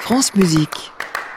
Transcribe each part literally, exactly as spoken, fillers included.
France Musique.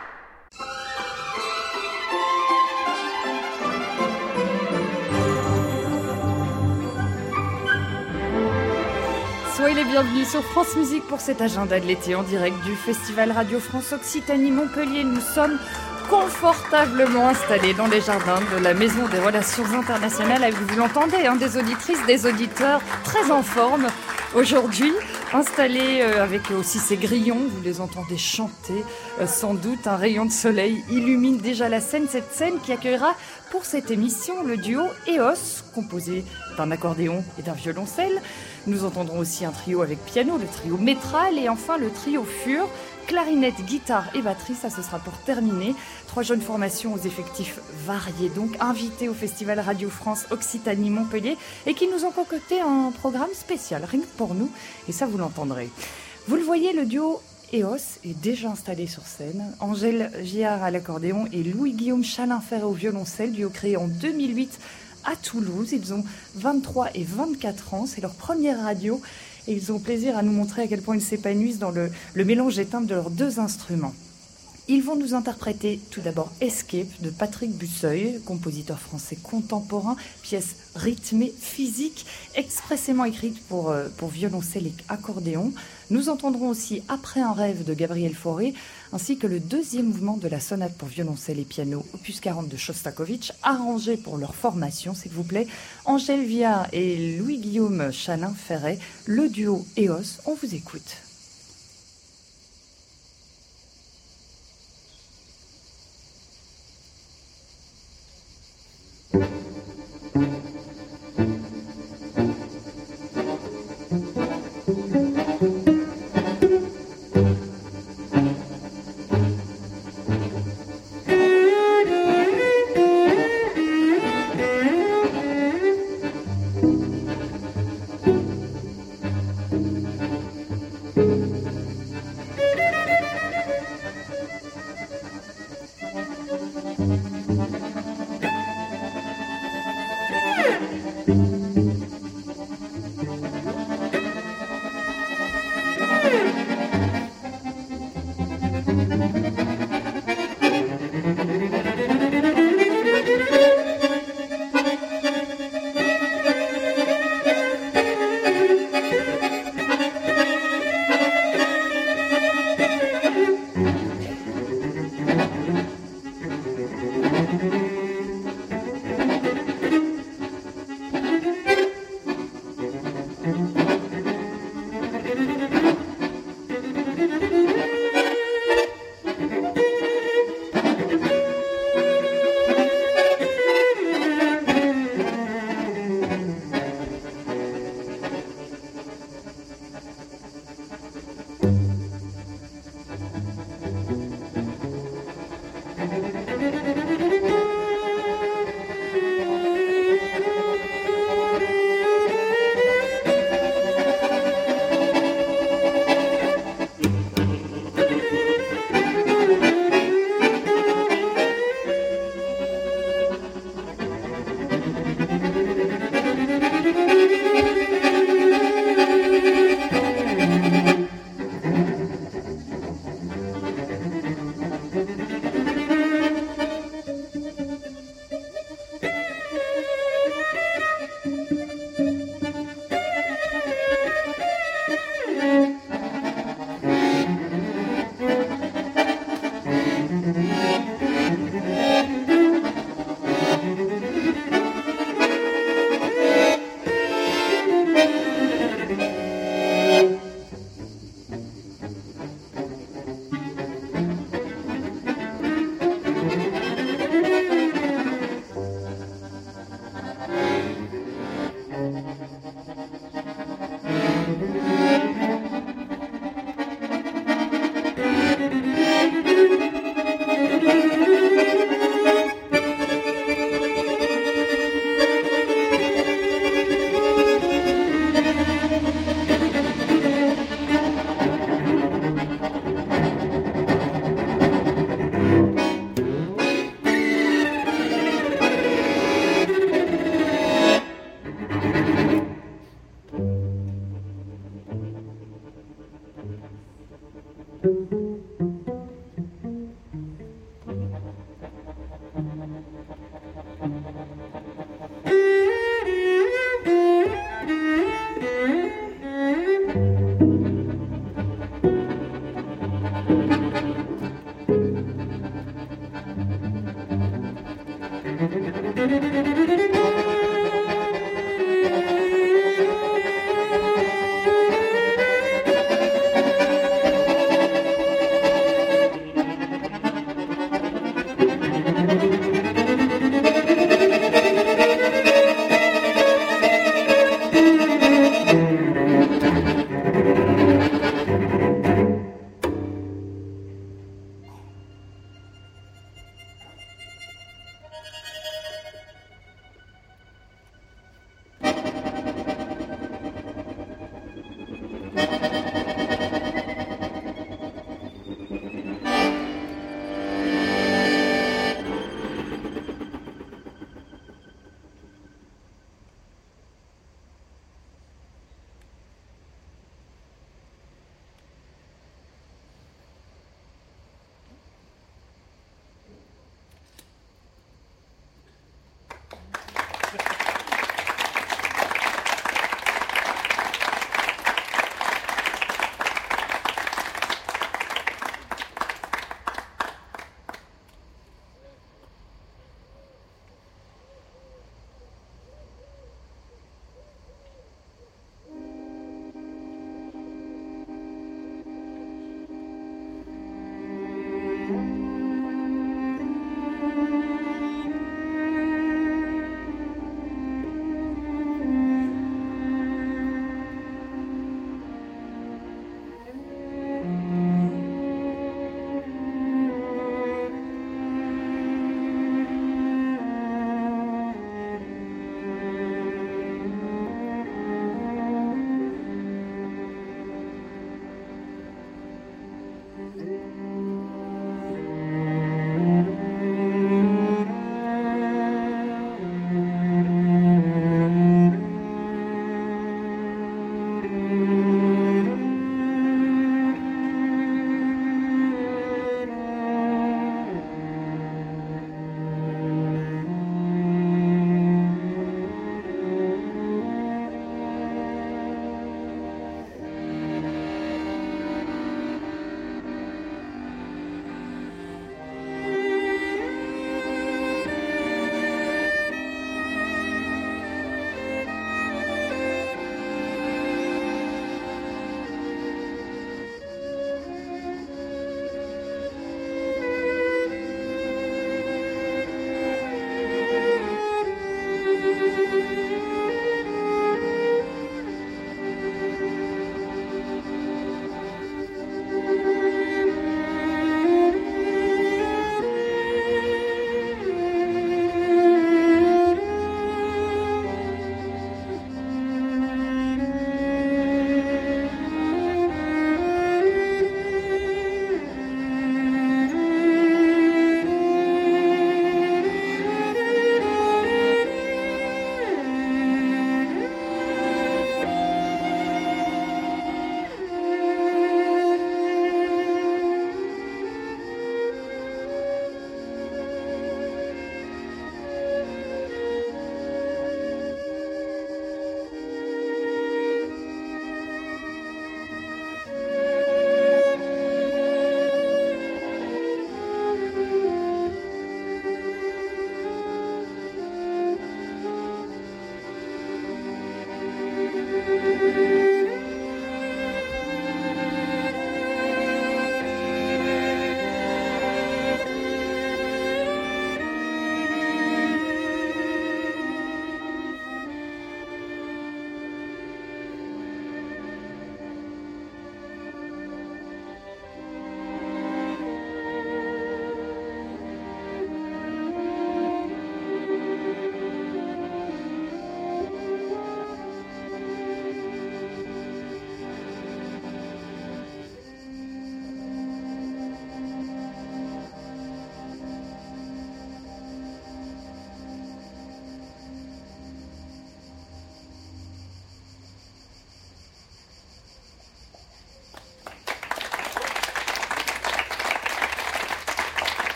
Soyez les bienvenus sur France Musique pour cet agenda de l'été en direct du Festival Radio France Occitanie Montpellier. Nous sommes confortablement installés dans les jardins de la Maison des Relations Internationales avec, vous l'entendez, hein, des auditrices, des auditeurs très en forme aujourd'hui, installés euh, avec aussi ces grillons, vous les entendez chanter, euh, sans doute un rayon de soleil illumine déjà la scène, cette scène qui accueillera pour cette émission le duo E O S, composé d'un accordéon et d'un violoncelle. Nous entendrons aussi un trio avec piano, le trio Métral, et enfin le trio Fur, clarinette, guitare et batterie. Ça, ce sera pour terminer. Trois jeunes formations aux effectifs variés, donc invités au Festival Radio France Occitanie Montpellier et qui nous ont concocté un programme spécial, rien que pour nous, et ça vous l'entendrez. Vous le voyez, le duo E O S est déjà installé sur scène. Angèle Giard à l'accordéon et Louis-Guillaume Chalin-Ferret au violoncelle, duo créé en deux mille huit à Toulouse. Ils ont vingt-trois et vingt-quatre ans, c'est leur première radio et ils ont plaisir à nous montrer à quel point ils s'épanouissent dans le, le mélange des timbres de leurs deux instruments. Ils vont nous interpréter tout d'abord Escape de Patrick Busseuil, compositeur français contemporain, pièce rythmée, physique, expressément écrite pour, pour violoncelle et accordéon. Nous entendrons aussi Après un rêve de Gabriel Fauré, ainsi que le deuxième mouvement de la sonate pour violoncelle et piano, opus quarante de Shostakovich, arrangé pour leur formation, s'il vous plaît. Angèle Viard et Louis-Guillaume Chalin-Ferret, le duo E O S, on vous écoute.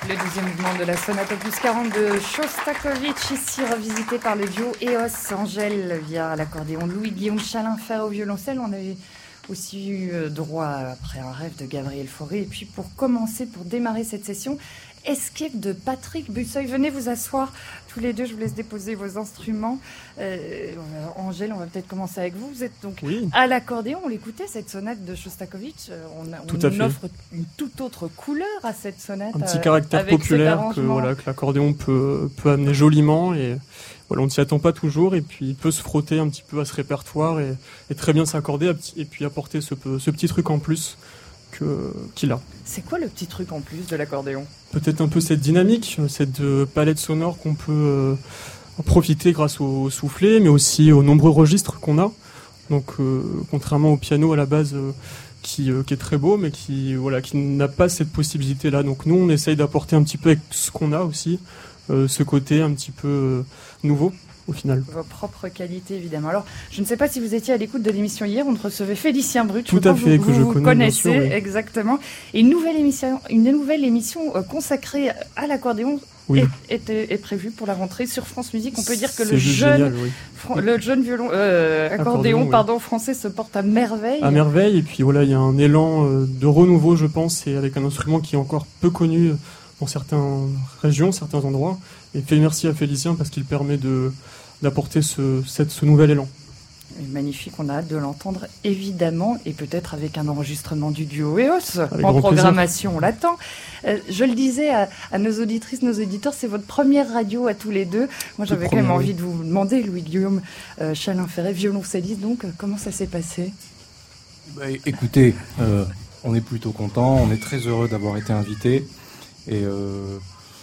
le deuxième mouvement de la sonate opus quarante de Shostakovich, ici revisité par le duo Eos Angèle via l'accordéon, Louis-Guillaume Chalin-Fer au violoncelle. On avait aussi eu droit, après un rêve de Gabriel Fauré. Et puis pour commencer, pour démarrer cette session, Escape de Patrick Busseuil. Venez vous asseoir tous les deux, je vous laisse déposer vos instruments. Euh, Angèle, on va peut-être commencer avec vous. Vous êtes donc oui. à l'accordéon. On l'écoutait, cette sonate de Shostakovich. On, a, on offre une toute autre couleur à cette sonate. Un petit à, caractère populaire que, voilà, que l'accordéon peut, peut amener joliment. Et voilà, on ne s'y attend pas toujours. Et puis il peut se frotter un petit peu à ce répertoire et, et très bien s'accorder. Et puis apporter ce, ce petit truc en plus que, qu'il a. C'est quoi le petit truc en plus de l'accordéon ? Peut-être un peu cette dynamique, cette palette sonore qu'on peut euh, profiter grâce au soufflet, mais aussi aux nombreux registres qu'on a. Donc, euh, contrairement au piano à la base, euh, qui, euh, qui est très beau, mais qui, voilà, qui n'a pas cette possibilité-là. Donc, nous, on essaye d'apporter un petit peu avec ce qu'on a aussi, euh, ce côté un petit peu euh, nouveau. Au final. Vos propres qualités, évidemment. Alors, je ne sais pas si vous étiez à l'écoute de l'émission hier, on recevait Félicien Brut. Tout à fait, vous, que vous, je vous connais, connaissez, bien sûr, oui. Exactement. Et une nouvelle émission, une nouvelle émission euh, consacrée à l'accordéon oui. est, est, est prévue pour la rentrée sur France Musique. On peut dire que le jeune, génial, oui. fran- le jeune violon, euh, accordéon, accordéon pardon, oui. français se porte à merveille. À merveille, et puis voilà, il y a un élan euh, de renouveau, je pense, et avec un instrument qui est encore peu connu dans certaines régions, certains endroits. Et fait merci à Félicien parce qu'il permet de d'apporter ce, cette, ce nouvel élan. Magnifique, on a hâte de l'entendre évidemment, et peut-être avec un enregistrement du duo Eos avec en programmation, plaisir. On l'attend. Euh, je le disais à, à nos auditrices, nos auditeurs, c'est votre première radio à tous les deux. Moi j'avais quand même oui. envie de vous demander, Louis-Guillaume euh, Chalin-Ferret, violoncelliste, donc comment ça s'est passé ? Bah, écoutez, euh, on est plutôt content, on est très heureux d'avoir été invités, et euh,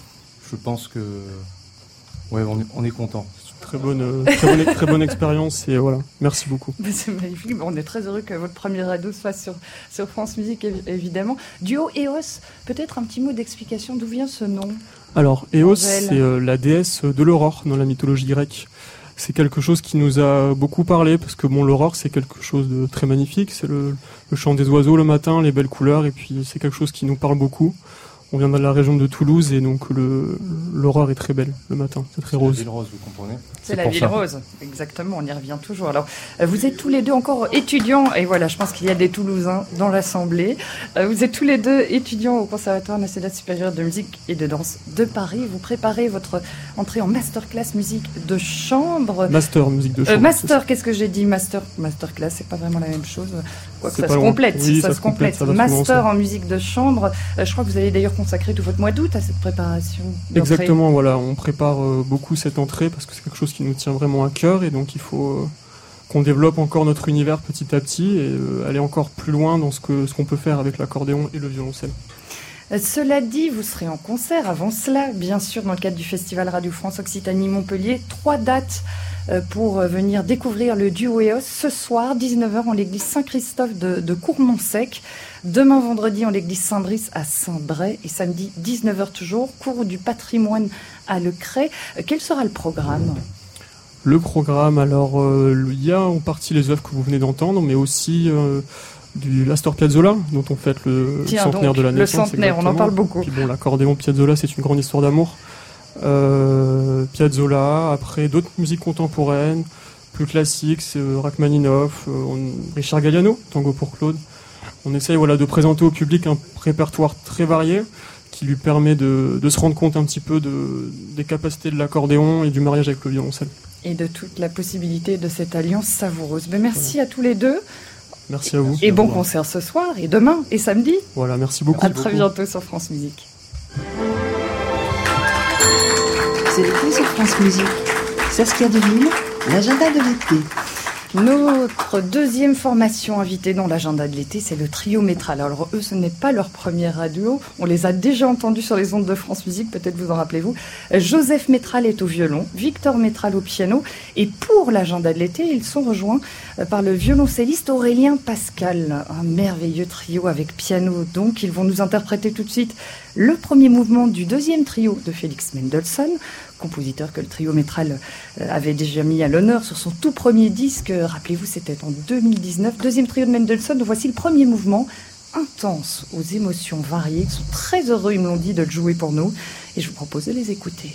je pense que ouais, on est, on est content. Très bonne, très bonne, très bonne expérience et voilà, merci beaucoup. C'est magnifique, on est très heureux que votre première radio se fasse sur, sur France Musique évidemment. Duo Eos, peut-être un petit mot d'explication, d'où vient ce nom ? Alors Eos, c'est euh, la déesse de l'aurore dans la mythologie grecque. C'est quelque chose qui nous a beaucoup parlé parce que bon, l'aurore c'est quelque chose de très magnifique, c'est le, le chant des oiseaux le matin, les belles couleurs, et puis c'est quelque chose qui nous parle beaucoup. On vient de la région de Toulouse et donc le, l'aurore est très belle le matin, c'est très rose. C'est la ville rose, vous comprenez ? C'est, c'est la ville ça. rose, exactement, on y revient toujours. Alors, vous êtes tous les deux encore étudiants, et voilà, je pense qu'il y a des Toulousains dans l'Assemblée. Vous êtes tous les deux étudiants au Conservatoire national supérieur de musique et de danse de Paris. Vous préparez votre entrée en masterclass musique de chambre. Master musique de chambre. Euh, master, qu'est-ce que j'ai dit ? Master, masterclass, c'est pas vraiment la même chose. Quoi que ça se complète, oui, ça, ça se complète. complète. Master en musique de chambre. Euh, je crois que vous allez d'ailleurs consacrer tout votre mois d'août à cette préparation d'entrée. Exactement, voilà, on prépare euh, beaucoup cette entrée parce que c'est quelque chose qui nous tient vraiment à cœur et donc il faut euh, qu'on développe encore notre univers petit à petit et euh, aller encore plus loin dans ce, que, ce qu'on peut faire avec l'accordéon et le violoncelle. Euh, cela dit, vous serez en concert avant cela, bien sûr, dans le cadre du Festival Radio France Occitanie-Montpellier. Trois dates euh, pour euh, venir découvrir le duo Eos. Ce soir, dix-neuf heures, en l'église Saint-Christophe de, de Courmont-Sec. Demain, vendredi, en l'église Saint-Brice à Saint-Bray. Et samedi, dix-neuf heures toujours, cours du patrimoine à Le Crêt. Euh, quel sera le programme ? Le programme, alors, euh, il y a en partie les œuvres que vous venez d'entendre, mais aussi... Euh, du Astor Piazzolla, dont on fête le Tiens, centenaire donc, de la naissance. Le centenaire, exactement. On en parle beaucoup. Puis bon, l'accordéon Piazzolla, c'est une grande histoire d'amour. Euh, Piazzolla, après d'autres musiques contemporaines, plus classiques, c'est euh, Rachmaninoff, euh, on, Richard Galliano, Tango pour Claude. On essaye voilà, de présenter au public un répertoire très varié qui lui permet de, de se rendre compte un petit peu de, des capacités de l'accordéon et du mariage avec le violoncelle. Et de toute la possibilité de cette alliance savoureuse. Mais merci voilà. à tous les deux. Merci à vous. Et bon concert ce soir, et demain, et samedi. Voilà, merci beaucoup. À très bientôt sur France Musique. C'est l'été sur France Musique. Saskia Deville, l'agenda de l'été. Notre deuxième formation invitée dans l'agenda de l'été, c'est le trio Métral. Alors eux, ce n'est pas leur première radio. On les a déjà entendus sur les ondes de France Musique, peut-être vous en rappelez-vous. Joseph Métral est au violon, Victor Métral au piano. Et pour l'agenda de l'été, ils sont rejoints par le violoncelliste Aurélien Pascal. Un merveilleux trio avec piano. Donc, ils vont nous interpréter tout de suite le premier mouvement du deuxième trio de Félix Mendelssohn, compositeur que le trio Métral avait déjà mis à l'honneur sur son tout premier disque. Rappelez-vous, c'était en deux mille dix-neuf. Deuxième trio de Mendelssohn. Voici le premier mouvement, intenses, aux émotions variées. Ils sont très heureux, ils me l'ont dit, de le jouer pour nous. Et je vous propose de les écouter.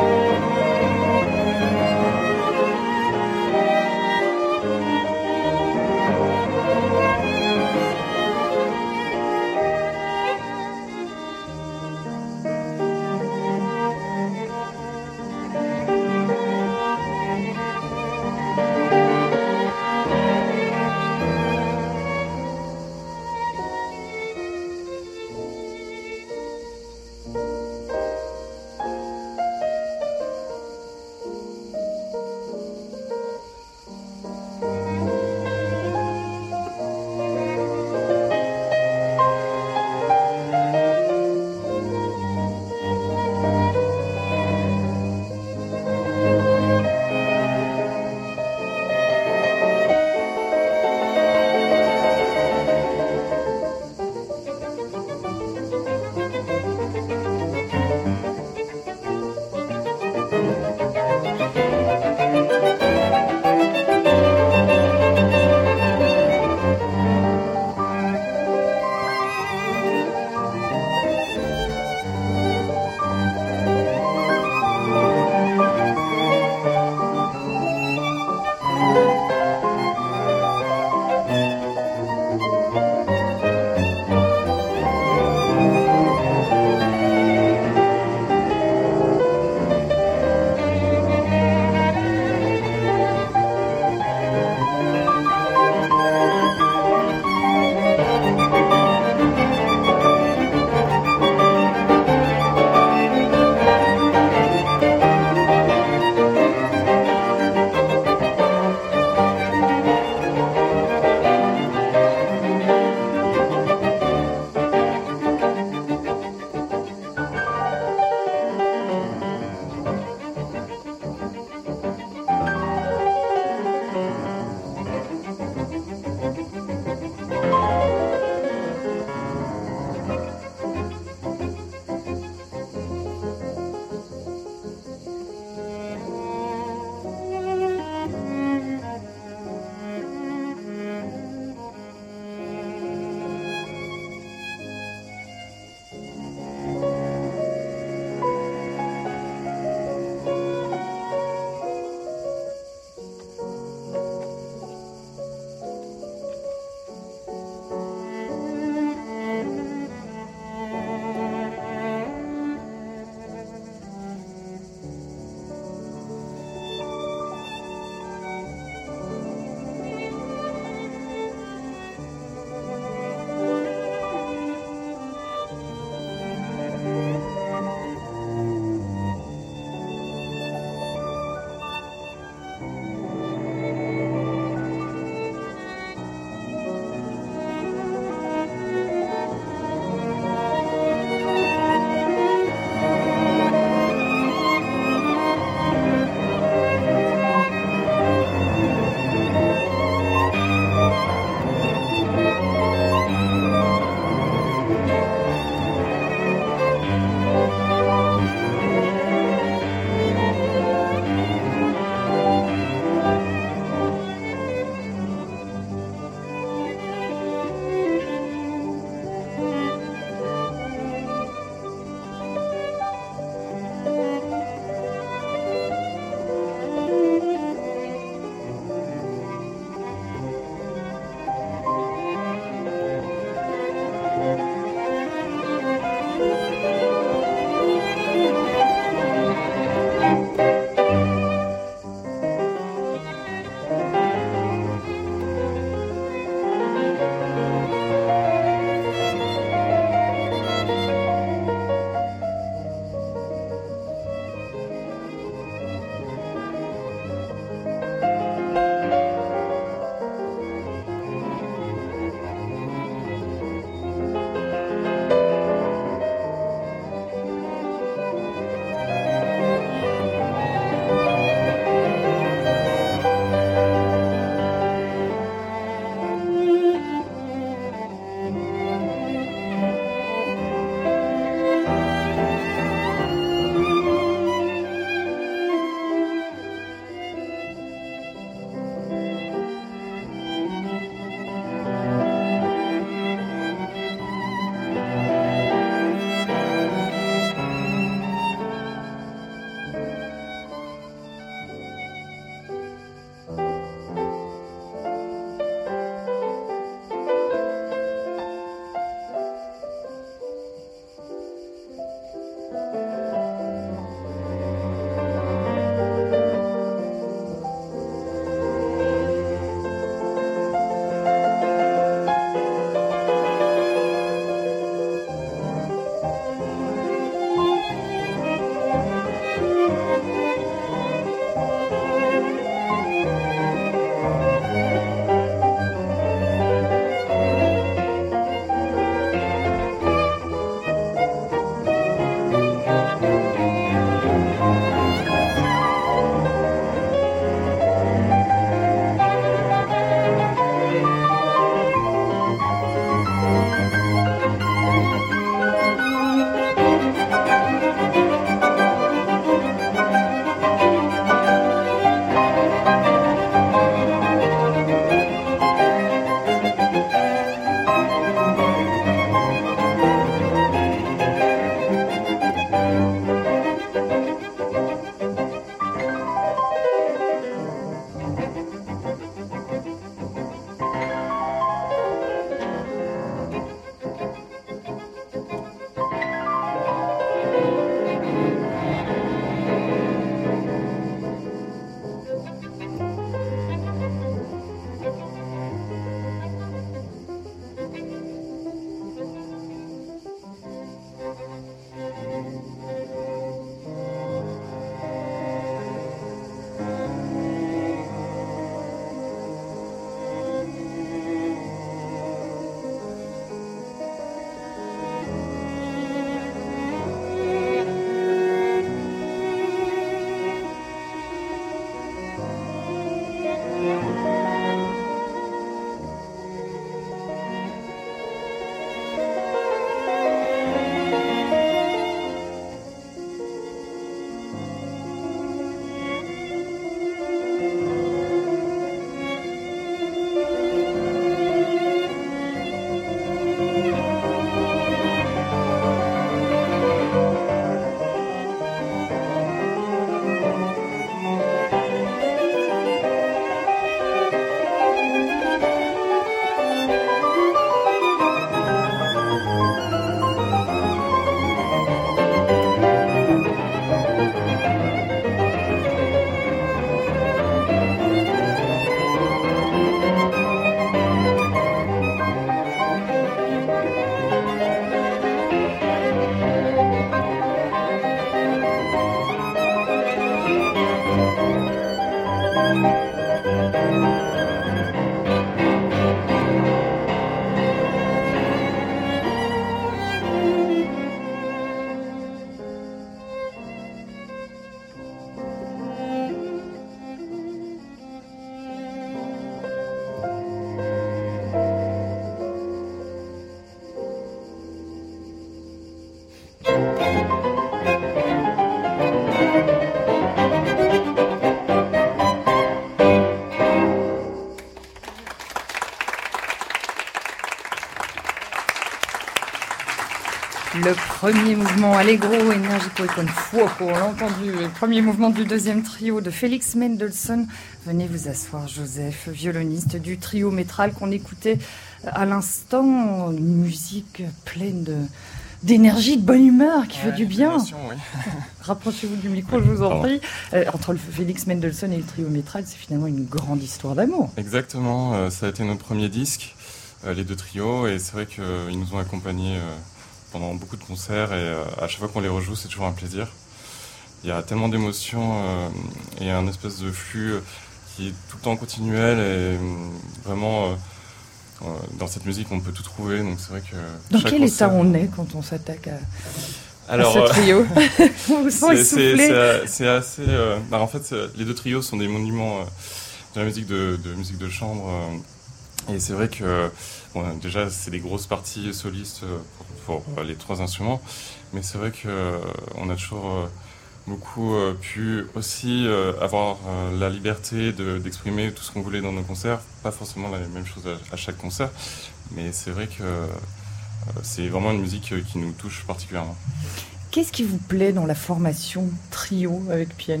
Le premier mouvement Allegro, Energico e con fuoco, on l'a entendu, le premier mouvement du deuxième trio de Félix Mendelssohn. Venez vous asseoir, Joseph, violoniste du trio métral qu'on écoutait à l'instant. Une musique pleine de, d'énergie, de bonne humeur, qui ouais, fait du bien. Oui. Rapprochez-vous du micro, je vous en prie. Euh, entre le Félix Mendelssohn et le trio métral, c'est finalement une grande histoire d'amour. Exactement, euh, ça a été notre premier disque, euh, les deux trios, et c'est vrai qu'ils euh, nous ont accompagnés euh, pendant beaucoup de concerts, et euh, à chaque fois qu'on les rejoue, c'est toujours un plaisir. Il y a tellement d'émotions euh, et un espèce de flux euh, qui est tout le temps continuel, et euh, vraiment euh, euh, dans cette musique on peut tout trouver, donc c'est vrai que dans chaque quel concert... état on est quand on s'attaque à, Alors, à ce trio? On vous sent essoufflé. C'est, c'est assez euh, bah, en fait les deux trios sont des monuments euh, de la musique de, de musique de chambre, euh, et c'est vrai que bon, déjà c'est des grosses parties solistes pour, pour les trois instruments, mais c'est vrai que euh, on a toujours euh, beaucoup euh, pu aussi euh, avoir euh, la liberté de, d'exprimer tout ce qu'on voulait dans nos concerts, pas forcément la même chose à, à chaque concert, mais c'est vrai que euh, c'est vraiment une musique qui nous touche particulièrement. Qu'est-ce qui vous plaît dans la formation trio avec piano?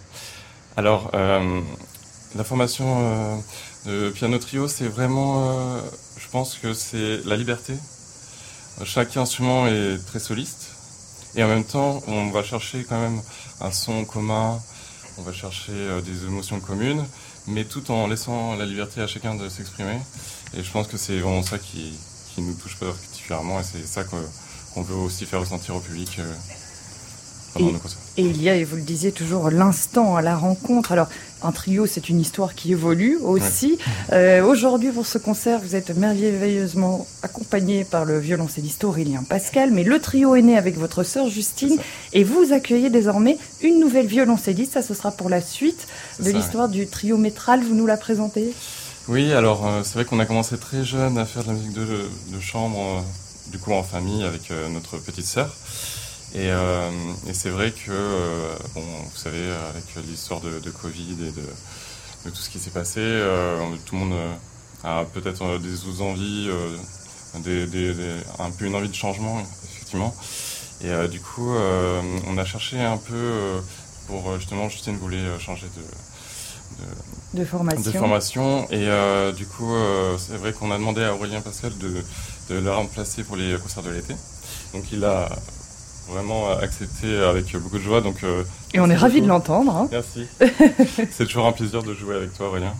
Alors, euh, la formation euh, de piano trio, c'est vraiment, euh, je pense que c'est la liberté. Chaque instrument est très soliste. Et en même temps, on va chercher quand même un son commun, on va chercher euh, des émotions communes, mais tout en laissant la liberté à chacun de s'exprimer. Et je pense que c'est vraiment ça qui, qui nous touche particulièrement, et c'est ça qu'on, qu'on veut aussi faire ressentir au public euh, pendant et, nos concerts. Et il y a, et vous le disiez toujours, l'instant à la rencontre. Alors, un trio, c'est une histoire qui évolue aussi. Ouais. Euh, aujourd'hui, pour ce concert, vous êtes merveilleusement accompagné par le violoncelliste Aurélien Pascal, mais le trio est né avec votre sœur Justine, et vous accueillez désormais une nouvelle violoncelliste. Ça, ce sera pour la suite c'est de ça, l'histoire ouais. du trio métral. Vous nous la présentez? Oui, alors euh, c'est vrai qu'on a commencé très jeune à faire de la musique de, de chambre, euh, du coup en famille avec euh, notre petite sœur. Et, euh, et c'est vrai que, euh, bon, vous savez, avec l'histoire de, de Covid et de, de tout ce qui s'est passé, euh, tout le monde a peut-être des envies, euh, des, des, des, un peu une envie de changement, effectivement. Et euh, du coup, euh, on a cherché un peu euh, pour justement, Justine voulait changer de, de, de formation. De formation. Et euh, du coup, euh, c'est vrai qu'on a demandé à Aurélien Pascal de, de la remplacer pour les concerts de l'été. Donc il a vraiment accepté avec beaucoup de joie. Donc, euh, et on est ravis de l'entendre. Hein. Merci. C'est toujours un plaisir de jouer avec toi, Aurélien.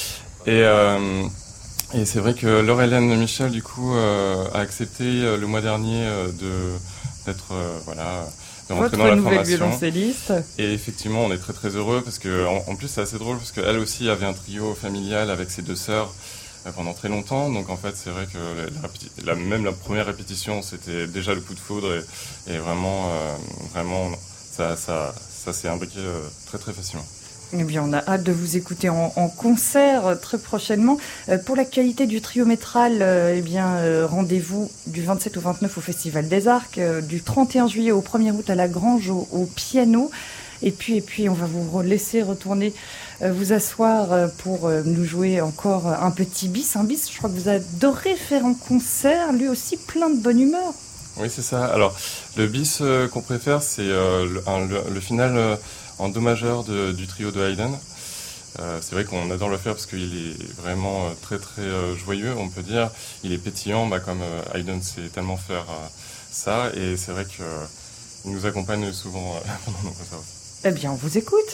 Et, euh, et c'est vrai que Laure-Hélène Michel, du coup, euh, a accepté euh, le mois dernier euh, de, d'être, euh, voilà, de rentrer Votre dans la nouvelle formation. Violoncelliste. Et effectivement, on est très très heureux parce que, en, en plus, c'est assez drôle parce qu'elle aussi avait un trio familial avec ses deux sœurs pendant très longtemps, donc en fait c'est vrai que la, la, même la première répétition c'était déjà le coup de foudre, et, et vraiment, euh, vraiment ça, ça, ça s'est imbriqué euh, très très facilement. Eh bien, on a hâte de vous écouter en, en concert euh, très prochainement. Euh, pour l'actualité du trio métral, euh, eh bien, euh, rendez-vous du vingt-sept au vingt-neuf au Festival des Arcs, euh, du trente et un juillet au premier août à la Grange au, au piano. Et puis, et puis, on va vous laisser retourner euh, vous asseoir euh, pour euh, nous jouer encore un petit bis. Un bis, je crois que vous adorez faire en concert, lui aussi plein de bonne humeur. Oui, c'est ça. Alors, le bis euh, qu'on préfère, c'est euh, le, un, le, le final euh, en do majeur de, du trio de Haydn. Euh, c'est vrai qu'on adore le faire parce qu'il est vraiment euh, très très euh, joyeux, on peut dire. Il est pétillant, bah, comme euh, Haydn sait tellement faire euh, ça. Et c'est vrai qu'il euh, nous accompagne souvent euh, pendant nos concerts. Eh bien, on vous écoute.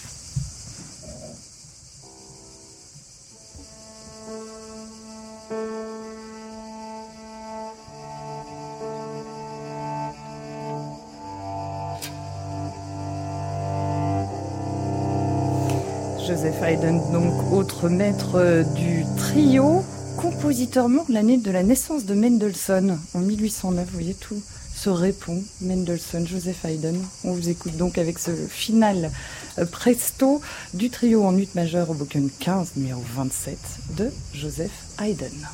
Joseph Haydn, donc autre maître du trio, compositeur mort l'année de la naissance de Mendelssohn, en mille huit cent neuf, vous voyez tout se répond, Mendelssohn, Joseph Haydn. On vous écoute donc avec ce final presto du trio en ut majeur au Boken quinze, numéro vingt-sept, de Joseph Haydn.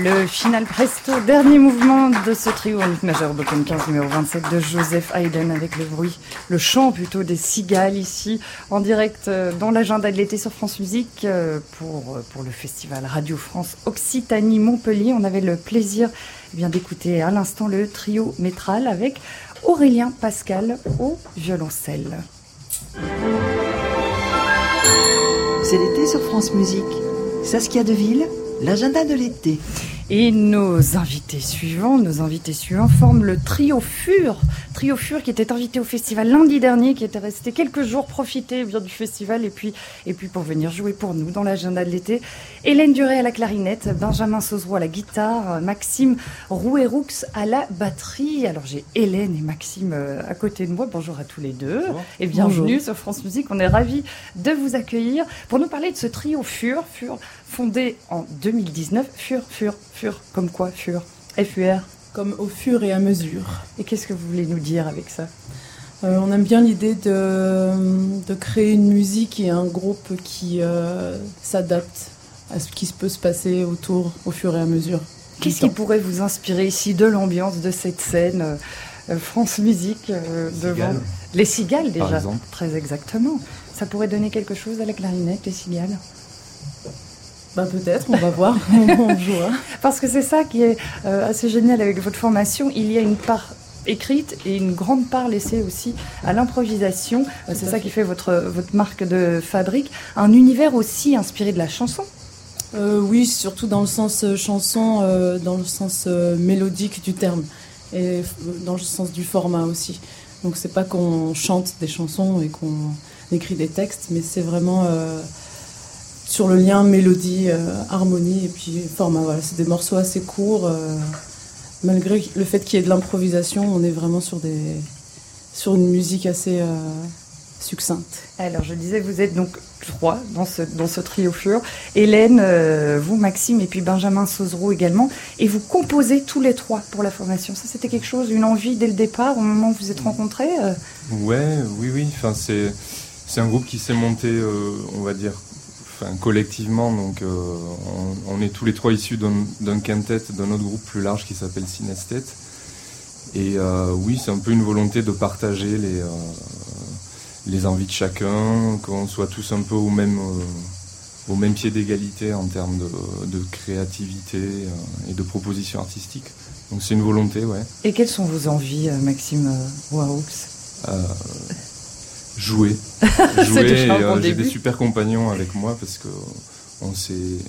Le final presto, dernier mouvement de ce trio en ut majeur opus quinze numéro vingt-sept de Joseph Haydn avec le bruit, le chant plutôt des cigales ici en direct dans l'agenda de l'été sur France Musique pour, pour le festival Radio France Occitanie Montpellier. On avait le plaisir eh bien, d'écouter à l'instant le trio métral avec Aurélien Pascal au violoncelle. C'est l'été sur France Musique. Saskia Deville, l'agenda de l'été. Et nos invités suivants, nos invités suivants forment le Trio Fur. Trio Fur qui était invité au festival lundi dernier, qui était resté quelques jours profiter bien du festival et puis, et puis pour venir jouer pour nous dans l'agenda de l'été. Hélène Duré à la clarinette, Benjamin Sauzreau à la guitare, Maxime Rouet-Roux à la batterie. Alors j'ai Hélène et Maxime à côté de moi. Bonjour à tous les deux. Bonjour. Et bienvenue Bonjour. Sur France Musique. On est ravis de vous accueillir pour nous parler de ce Trio Fur. Fur fondé en deux mille dix-neuf. Fur, Fur, Fur, comme quoi Fur F U R. Comme au fur et à mesure. Et qu'est-ce que vous voulez nous dire avec ça ? euh, On aime bien l'idée de, de créer une musique et un groupe qui euh, s'adapte à ce qui peut se passer autour au fur et à mesure. Qu'est-ce qui pourrait vous inspirer ici de l'ambiance de cette scène euh, France Musique euh, devant Cigales. Les cigales déjà, Par exemple. Très exactement. Ça pourrait donner quelque chose à la clarinette, les cigales ? Bah peut-être, on va voir, on jouera. Parce que c'est ça qui est euh, assez génial avec votre formation. Il y a une part écrite et une grande part laissée aussi à l'improvisation. Euh, c'est ça qui fait votre, votre marque de fabrique. Un univers aussi inspiré de la chanson. Euh, oui, surtout dans le sens euh, chanson, euh, dans le sens euh, mélodique du terme et dans le sens du format aussi. Donc c'est pas qu'on chante des chansons et qu'on écrit des textes, mais c'est vraiment... Euh, sur le lien mélodie, euh, harmonie et puis format. Voilà, c'est des morceaux assez courts. Euh, malgré le fait qu'il y ait de l'improvisation, on est vraiment sur, des, sur une musique assez euh, succincte. Alors, je disais, vous êtes donc trois dans ce, dans ce trio Fur. Hélène, euh, vous, Maxime, et puis Benjamin Sauzreau également. Et vous composez tous les trois pour la formation. Ça, c'était quelque chose, une envie dès le départ, au moment où vous êtes rencontrés euh... Ouais, oui, oui. Enfin, c'est, c'est un groupe qui s'est monté, euh, on va dire, Enfin, collectivement, donc euh, on, on est tous les trois issus d'un, d'un quintet, d'un autre groupe plus large qui s'appelle Synesthète. Et euh, oui, c'est un peu une volonté de partager les, euh, les envies de chacun, qu'on soit tous un peu au même, euh, au même pied d'égalité en termes de, de créativité euh, et de propositions artistiques. Donc c'est une volonté, ouais. Et quelles sont vos envies, Maxime Rouet-Roux ? euh, Jouer, jouer et, euh, j'ai des super compagnons avec moi parce que on s'est,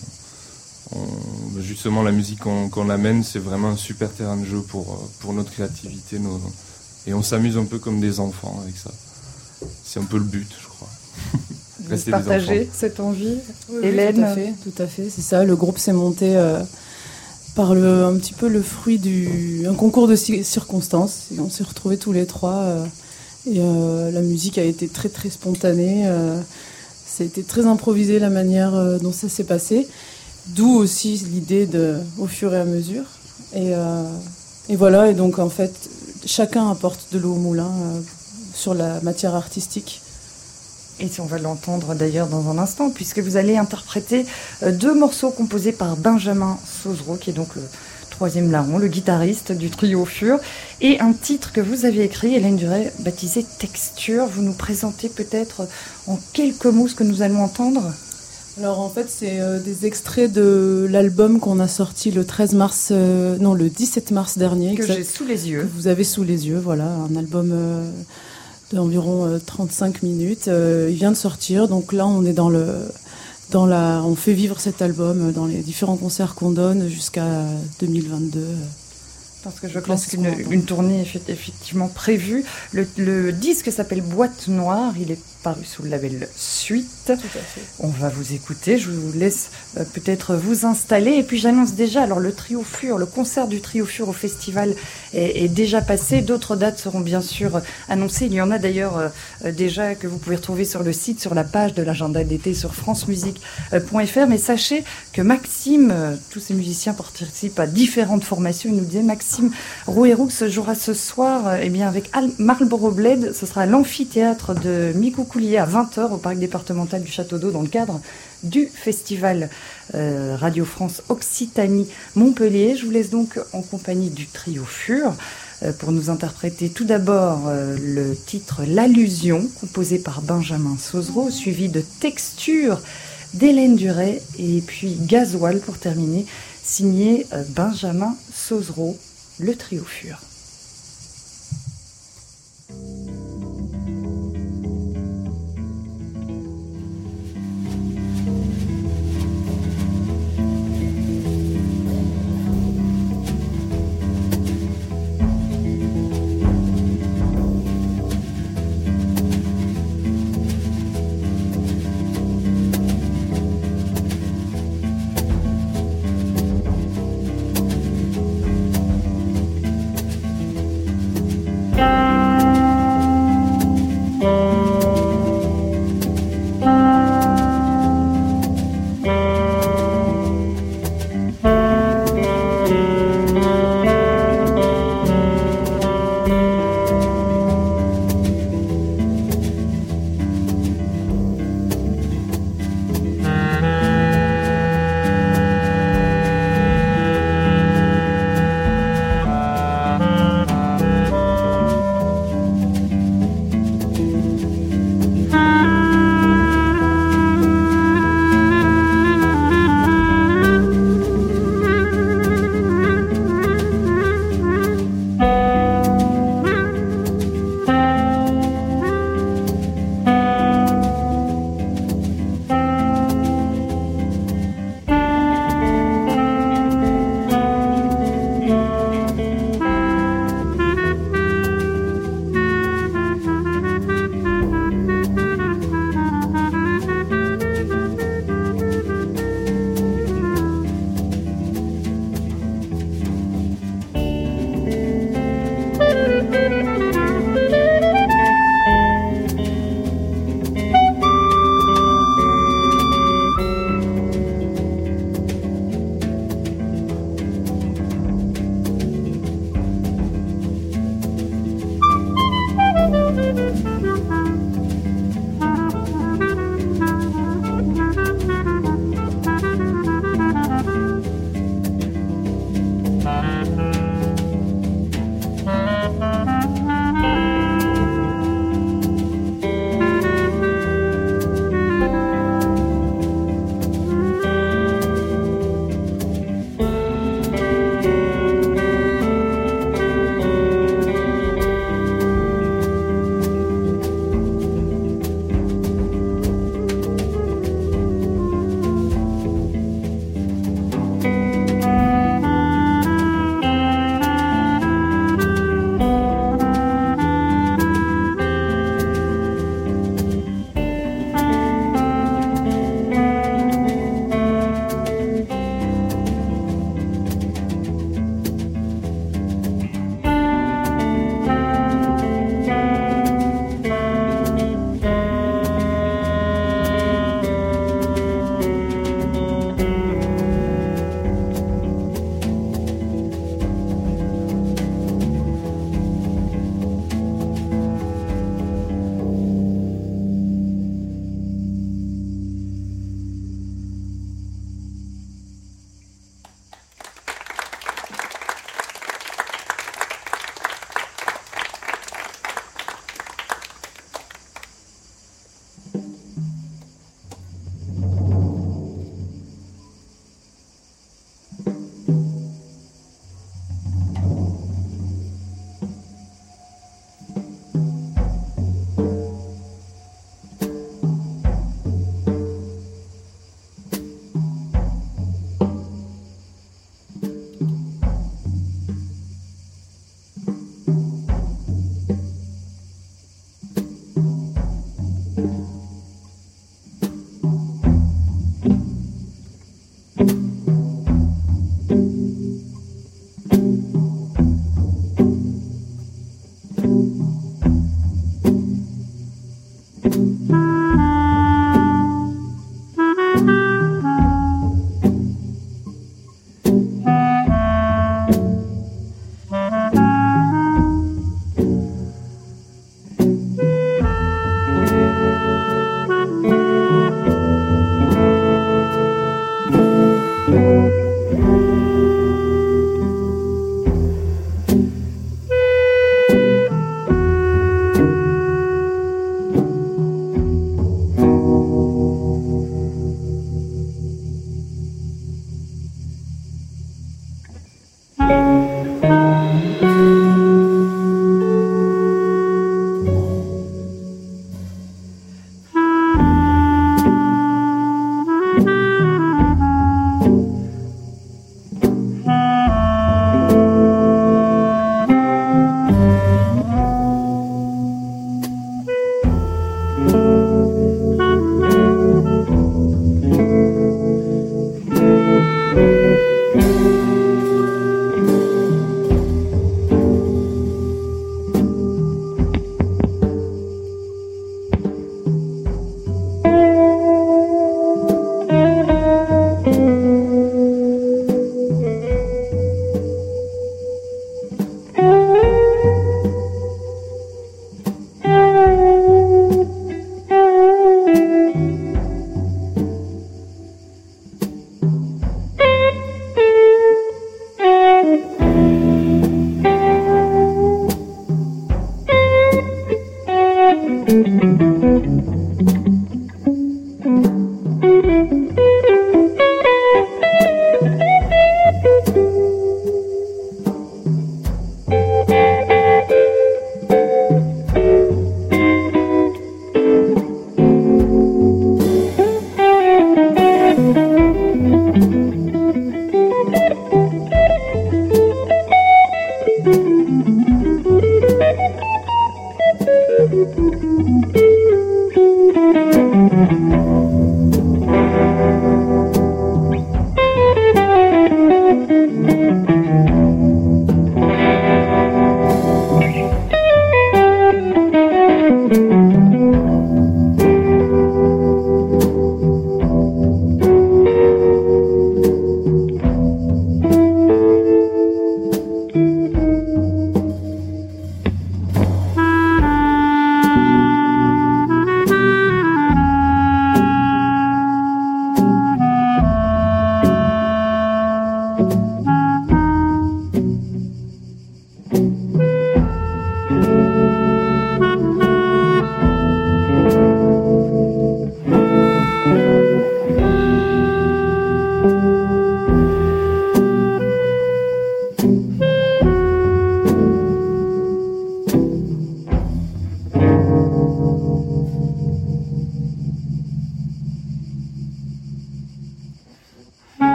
on, justement la musique qu'on, qu'on amène c'est vraiment un super terrain de jeu pour, pour notre créativité nos, et on s'amuse un peu comme des enfants avec ça. C'est un peu le but, je crois. Vous partagez cette envie, oui, Hélène ? Oui, tout à fait, tout à fait, c'est ça. Le groupe s'est monté euh, par le, un petit peu le fruit d'un concours de circonstances. Et on s'est retrouvés tous les trois. Euh, Et euh, la musique a été très très spontanée, euh, ça a été très improvisé la manière euh, dont ça s'est passé, d'où aussi l'idée de au fur et à mesure. Et, euh, et voilà, et donc en fait, chacun apporte de l'eau au moulin euh, sur la matière artistique. Et on va l'entendre d'ailleurs dans un instant, puisque vous allez interpréter euh, deux morceaux composés par Benjamin Sauzreau, qui est donc le troisième larron, le guitariste du trio Fur, et un titre que vous avez écrit, Hélène Duré, baptisé Texture. Vous nous présentez peut-être en quelques mots ce que nous allons entendre ? Alors en fait, c'est euh, des extraits de l'album qu'on a sorti le treize mars, euh, non le dix-sept mars dernier. Que j'ai sous les yeux. Que vous avez sous les yeux, voilà, un album euh, d'environ euh, trente-cinq minutes. Euh, il vient de sortir, donc là on est dans le... Dans la, on fait vivre cet album dans les différents concerts qu'on donne jusqu'à deux mille vingt-deux. Parce que je pense qu'une une tournée est effectivement prévue. Le, le disque s'appelle Boîte Noire. Il est paru sous le label Suite. Tout à fait. On va vous écouter. Je vous laisse euh, peut-être vous installer. Et puis j'annonce déjà, alors le Trio Fur, le concert du Trio Fur au festival est, est déjà passé. D'autres dates seront bien sûr annoncées. Il y en a d'ailleurs euh, déjà que vous pouvez retrouver sur le site, sur la page de l'agenda d'été sur france musique point f r. Mais sachez que Maxime, euh, tous ces musiciens participent à différentes formations. Il nous disait, Maxime, Maxime Rouéroux se jouera ce soir euh, eh bien, avec Al- Marlboro Blade. Ce sera à l'amphithéâtre de Micoucoulier à vingt heures au parc départemental du Château d'Eau dans le cadre du festival euh, Radio France Occitanie Montpellier. Je vous laisse donc en compagnie du trio Fur euh, pour nous interpréter tout d'abord euh, le titre L'Allusion, composé par Benjamin Sauzereau, suivi de Texture d'Hélène Duret, et puis Gasoil pour terminer, signé euh, Benjamin Sauzereau, le trio Fur.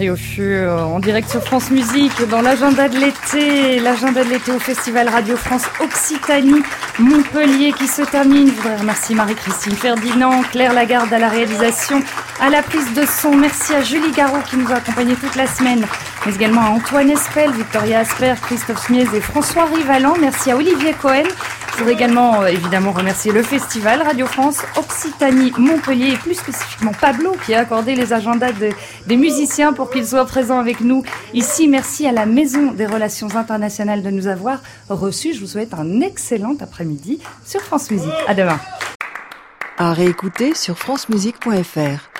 Trio fut euh, en direct sur France Musique dans l'agenda de l'été, l'agenda de l'été au Festival Radio France Occitanie Montpellier qui se termine. Je voudrais remercier Marie-Christine Ferdinand, Claire Lagarde à la réalisation, à la prise de son. Merci à Julie Garot qui nous a accompagnés toute la semaine, mais également à Antoine Espel, Victoria Asper, Christophe Smiez et François Rivalan. Merci à Olivier Cohen. Je voudrais également euh, évidemment remercier le Festival Radio France Occitanie Montpellier et plus spécifiquement Pablo qui a accordé les agendas de, des musiciens pour qu'ils soient présents avec nous ici. Merci à la Maison des Relations Internationales de nous avoir reçus. Je vous souhaite un excellent après-midi sur France Musique. À demain. À réécouter sur francemusique point f r.